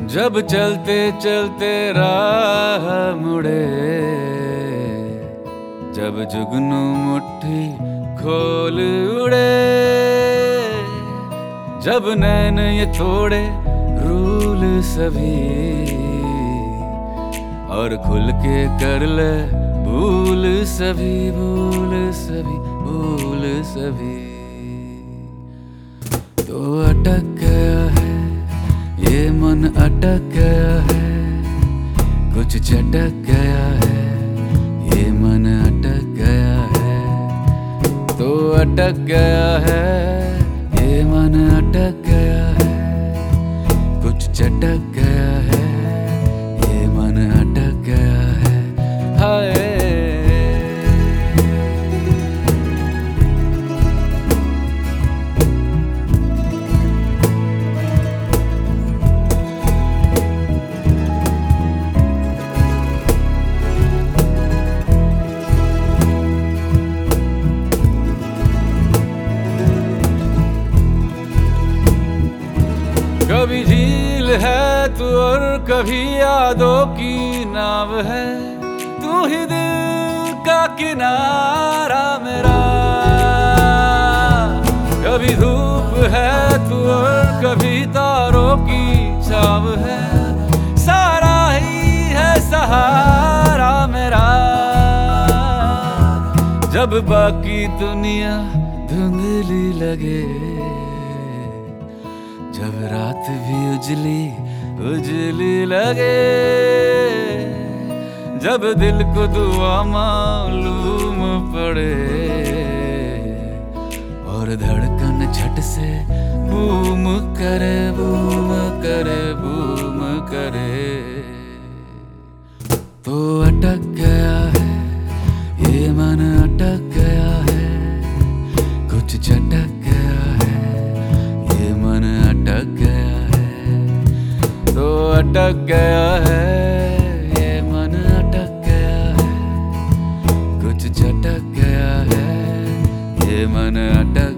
जब चलते चलते राह मुड़े, जब जुगनू मुट्ठी खोल उड़े, जब नैन ये थोड़े रूल सभी और खुल के कर ले भूल सभी, भूल सभी, भूल सभी। तो अटक गया है ये मन, अटक गया है, कुछ चटक गया है ये मन, अटक गया है। तो अटक गया है ये मन, अटक गया है, कुछ चटक गया है ये मन, अटक गया है। हाय कभी झील है तू और कभी यादों की नाव है, तू ही दिल का किनारा मेरा। कभी धूप है तू और कभी तारों की छाव है, सारा ही है सहारा मेरा। जब बाकी दुनिया धुंधली लगे, जब रात भी उजली उजली लगे, जब दिल को दुआ मालूम पड़े और धड़कन झट से बूम करे, बूम करे, बूम करे। तो अटक गया है ये मन, अटक गया है, कुछ चटक गया है ये मन, अटक गया है। तो अटक गया है ये मन, अटक गया है, कुछ चटक गया है ये मन, अटक